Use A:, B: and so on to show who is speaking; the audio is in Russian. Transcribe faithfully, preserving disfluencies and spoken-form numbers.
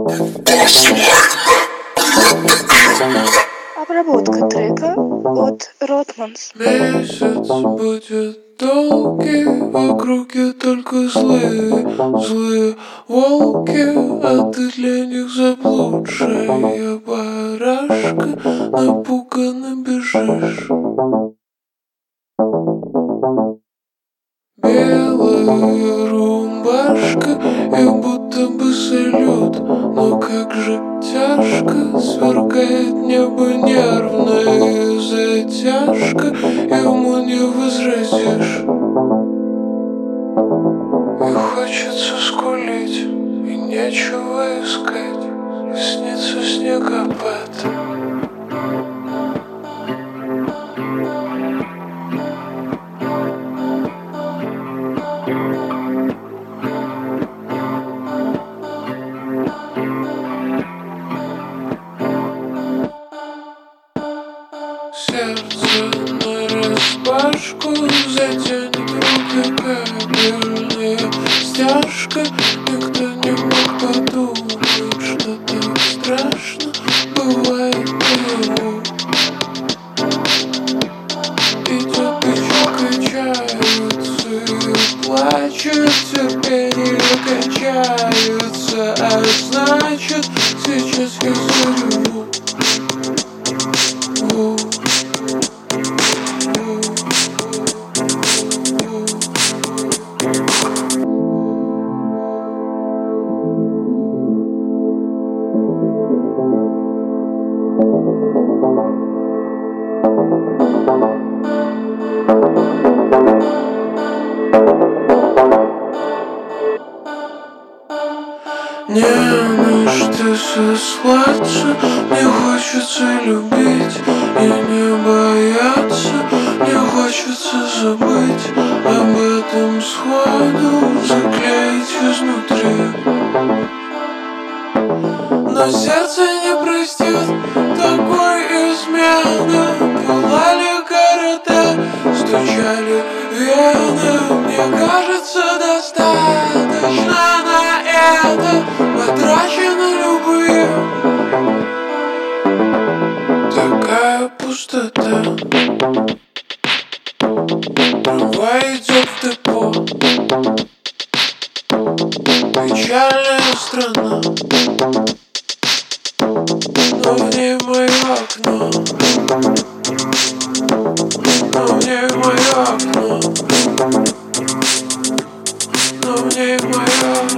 A: Обработка трека от Ротманс.
B: Месяц будет долгий, в округе только злые, злые волки, а ты для них заблудшая барашка, напуганно бежишь. Белая рубашка, и будто бы салют, но как же тяжко, сверкает небо нервная затяжка, ему не возразишь. И хочется скулить, и нечего искать, и снится снегопад. Сердце нараспашку затянет руки кабельная стяжка. Никто не мог подумать, что так страшно бывает наяву. Идет печок, качаются и плачут, терпение качается, а значит, сейчас я зареву. Не на что сослаться, мне хочется любить и не бояться, мне хочется забыть об этом сходу, заклеить изнутри. Но сердце не простит такой измены, пылали города, стучали вены. Мне кажется, достаточно на это потрачены любые. Такая пустота. Трамвай идет в депо. Печальная страна, но в ней мое окно, но в ней мое окно, но в ней мое окно.